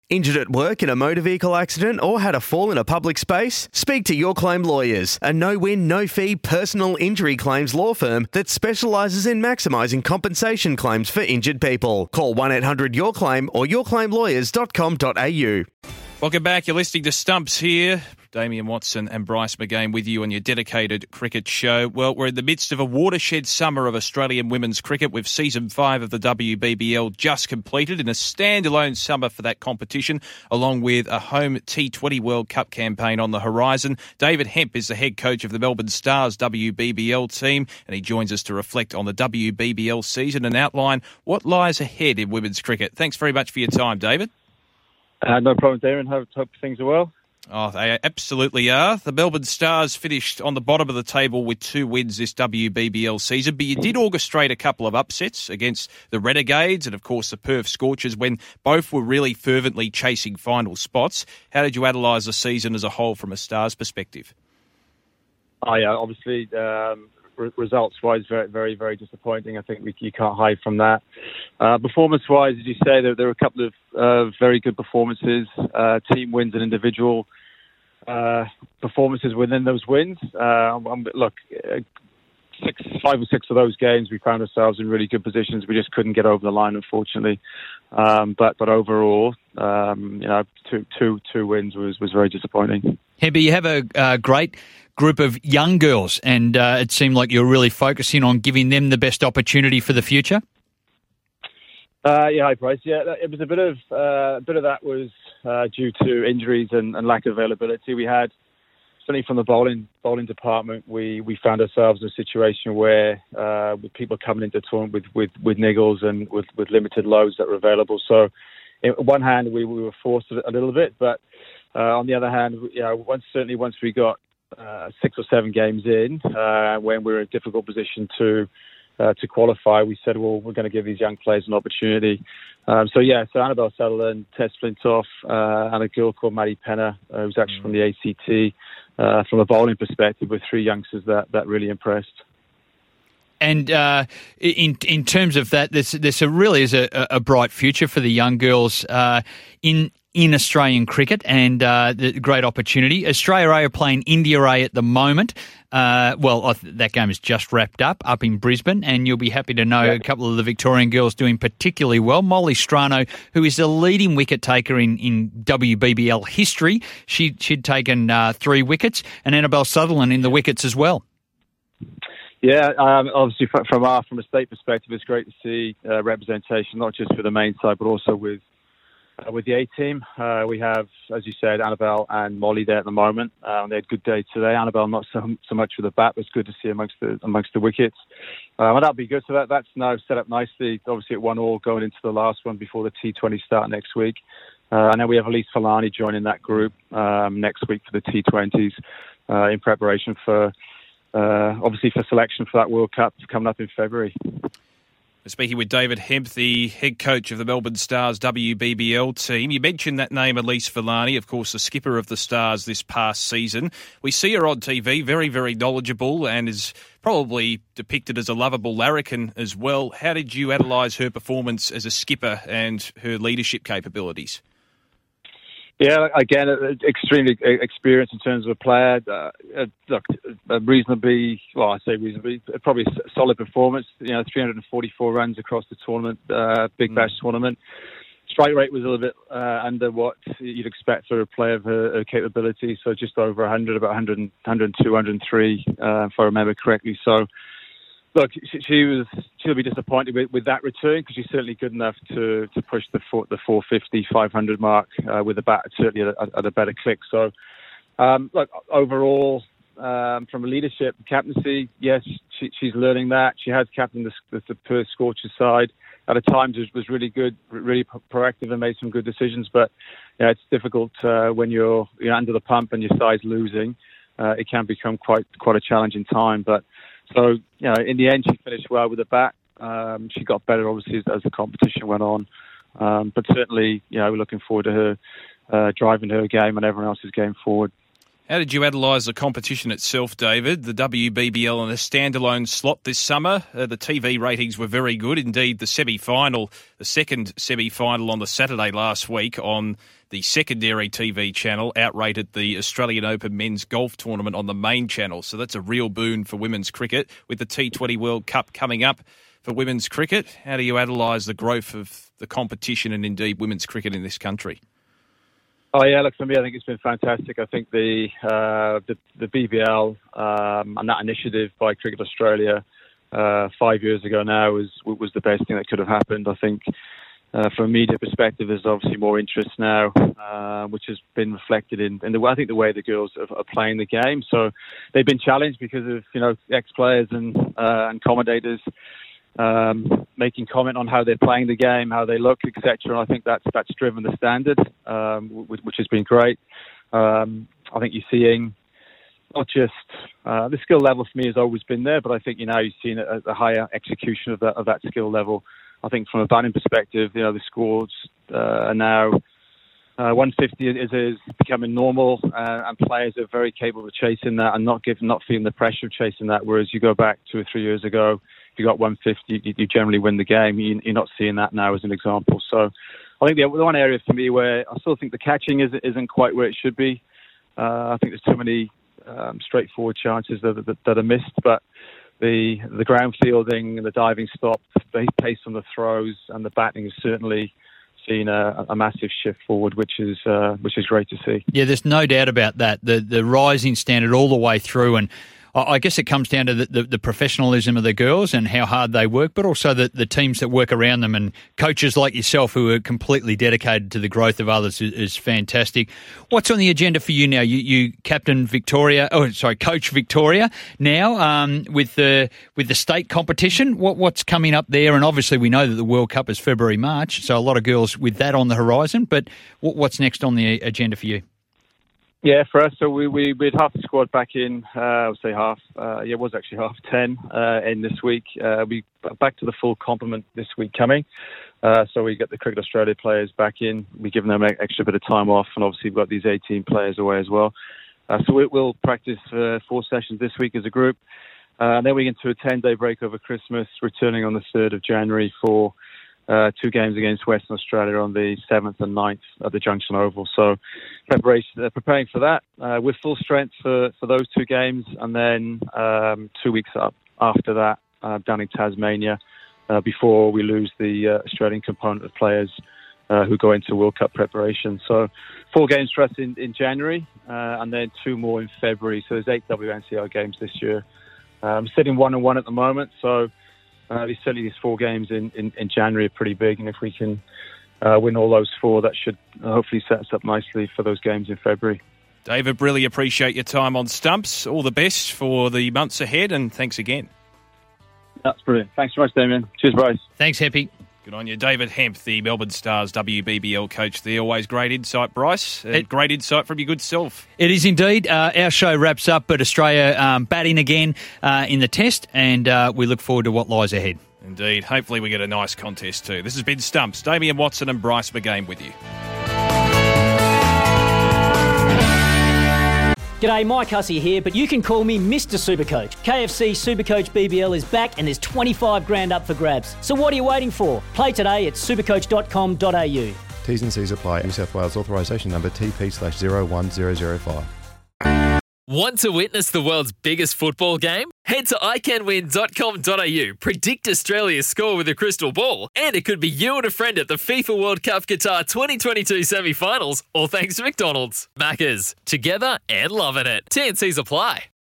Injured at work in a motor vehicle accident or had a fall in a public space? Speak to Your Claim Lawyers, a no-win, no-fee personal injury claims law firm that specialises in maximising compensation claims for injured people. Call 1-800-YOUR-CLAIM or yourclaimlawyers.com.au. Welcome back. You're listening to Stumps here. Damian Watson and Bryce McGain with you on your dedicated cricket show. Well, we're in the midst of a watershed summer of Australian women's cricket with Season 5 of the WBBL just completed in a standalone summer for that competition, along with a home T20 World Cup campaign on the horizon. David Hemp is the head coach of the Melbourne Stars WBBL team, and he joins us to reflect on the WBBL season and outline what lies ahead in women's cricket. Thanks very much for your time, David. No problem, Darren. Hope things are well. Oh, they absolutely are. The Melbourne Stars finished on the bottom of the table with 2 wins this WBBL season, but you did orchestrate a couple of upsets against the Renegades and, of course, the Perth Scorchers when both were really fervently chasing final spots. How did you analyse the season as a whole from a Stars perspective? Oh, yeah, obviously, results-wise, very, very, very disappointing. I think you can't hide from that. Performance-wise, as you say, there were a couple of very good performances, team wins and individual performances within those wins. Look, 5 or 6 of those games, we found ourselves in really good positions. We just couldn't get over the line, unfortunately. But overall, two wins was very disappointing. Hemby, you have a great group of young girls, and it seemed like you're really focusing on giving them the best opportunity for the future. Hi, Bryce. Yeah, it was a bit of that was due to injuries and lack of availability. We had, certainly from the bowling department, we found ourselves in a situation where with people coming into the tournament with niggles and with limited loads that were available. So, on one hand, we were forced a little bit, but on the other hand, once we got 6 or 7 games in, when we were in a difficult position to qualify, we said, well, we're going to give these young players an opportunity. So Annabelle Sutherland, Tess Flintoff, and a girl called Maddie Penner, who's actually from the ACT. From a bowling perspective, with 3 youngsters that really impressed. And in terms of that, this really is a bright future for the young girls in Australian cricket, and the great opportunity. Australia A are playing India A at the moment. That game is just wrapped up in Brisbane, and you'll be happy to know a couple of the Victorian girls doing particularly well. Molly Strano, who is the leading wicket taker in WBBL history, she'd taken 3 wickets, and Annabelle Sutherland in the wickets as well. Yeah, obviously from a state perspective, it's great to see representation, not just for the main side, but also with the A team. We have, as you said, Annabelle and Molly there at the moment. They had good days today. Annabelle not so much with the bat, but it's good to see amongst the wickets. And that'll be good. So that's now set up nicely. Obviously at 1-1 going into the last one before the T20 start next week. And then we have Elise Falani joining that group next week for the T20s in preparation for obviously for selection for that World Cup coming up in February. Speaking with David Hemp, the head coach of the Melbourne Stars WBBL team. You mentioned that name, Elise Falani, of course, the skipper of the Stars this past season. We see her on TV, very, very knowledgeable, and is probably depicted as a lovable larrikin as well. How did you analyse her performance as a skipper and her leadership capabilities? Yeah, again, extremely experienced in terms of a player. Reasonably, probably a solid performance. 344 runs across the tournament, Big Bash tournament. Strike rate was a little bit under what you'd expect for a player of her capability, so just over 100, about 100, 102, 103, if I remember correctly. So, look, she'll be disappointed with that return, because she's certainly good enough to push the 450, 500 mark with the bat, certainly at a better click. So, look, overall, from a leadership captaincy, yes, she's learning that. She has captained the Perth Scorchers side. At times was really good, really proactive, and made some good decisions. But it's difficult when you're under the pump and your side's losing. It can become quite a challenging time. But so, in the end, she finished well with the bat. She got better, obviously, as the competition went on. But certainly, we're looking forward to her driving her game and everyone else's game forward. How did you analyse the competition itself, David? The WBBL in a standalone slot this summer. The TV ratings were very good. Indeed, the second semi-final on the Saturday last week on the secondary TV channel outrated the Australian Open men's golf tournament on the main channel. So that's a real boon for women's cricket with the T20 World Cup coming up for women's cricket. How do you analyse the growth of the competition and indeed women's cricket in this country? Oh yeah, look, for me, I think it's been fantastic. I think the BBL and that initiative by Cricket Australia 5 years ago now was the best thing that could have happened. I think from a media perspective, there's obviously more interest now, which has been reflected in the way the girls are playing the game. So they've been challenged because of ex-players and commentators making comment on how they're playing the game, how they look, etc. And I think that's driven the standard, which has been great. I think you're seeing not just the skill level for me has always been there, but I think you're seeing a higher execution of that skill level. I think from a batting perspective, the scores are now 150 is becoming normal, and players are very capable of chasing that and not feeling the pressure of chasing that. Whereas you go back 2 or 3 years ago, if you got 150, you generally win the game. You're not seeing that now as an example. So I think the one area for me where I still think the catching isn't quite where it should be. I think there's too many straightforward chances that are missed, but the ground fielding and the diving stop, the pace on the throws and the batting has certainly seen a massive shift forward, which is great to see. Yeah, there's no doubt about that. The rising standard all the way through, and I guess it comes down to the professionalism of the girls and how hard they work, but also the teams that work around them, and coaches like yourself who are completely dedicated to the growth of others is fantastic. What's on the agenda for you now? You captain Victoria, coach Victoria now with the state competition. What's coming up there? And obviously we know that the World Cup is February, March, so a lot of girls with that on the horizon. But what's next on the agenda for you? Yeah, for us, so we had half the squad back in, I would say half, it was actually half 10 in this week. We back to the full complement this week coming. So we get the Cricket Australia players back in. We're giving them an extra bit of time off, and obviously we've got these 18 players away as well. So we'll practice 4 sessions this week as a group. And then we get into a 10-day break over Christmas, returning on the 3rd of January for 2 games against Western Australia on the 7th and 9th at the Junction Oval. So preparing for that with full strength for those 2 games, and then 2 weeks up after that down in Tasmania before we lose the Australian component of players who go into World Cup preparation. So 4 games for us in January and then 2 more in February. So there's 8 WNCL games this year. I'm sitting 1-1 at the moment, so certainly these 4 games in January are pretty big, and if we can win all those 4, that should hopefully set us up nicely for those games in February. David, really appreciate your time on Stumps. All the best for the months ahead, and thanks again. That's brilliant. Thanks so much, Damien. Cheers, Bryce. Thanks, Hempy. Good on you. David Hemp, the Melbourne Stars WBBL coach there. Always great insight, Bryce. Great insight from your good self. It is indeed. Our show wraps up, but Australia batting again in the test, and we look forward to what lies ahead. Indeed. Hopefully we get a nice contest too. This has been Stumps. Damien Watson and Bryce McGain with you. G'day, Mike Hussey here, but you can call me Mr. Supercoach. KFC Supercoach BBL is back and there's 25 grand up for grabs. So what are you waiting for? Play today at supercoach.com.au. T's and C's apply. New South Wales authorisation number TP/01005. Want to witness the world's biggest football game? Head to iCanWin.com.au, predict Australia's score with a crystal ball, and it could be you and a friend at the FIFA World Cup Qatar 2022 semi-finals, all thanks to McDonald's. Maccas, together and loving it. T&Cs apply.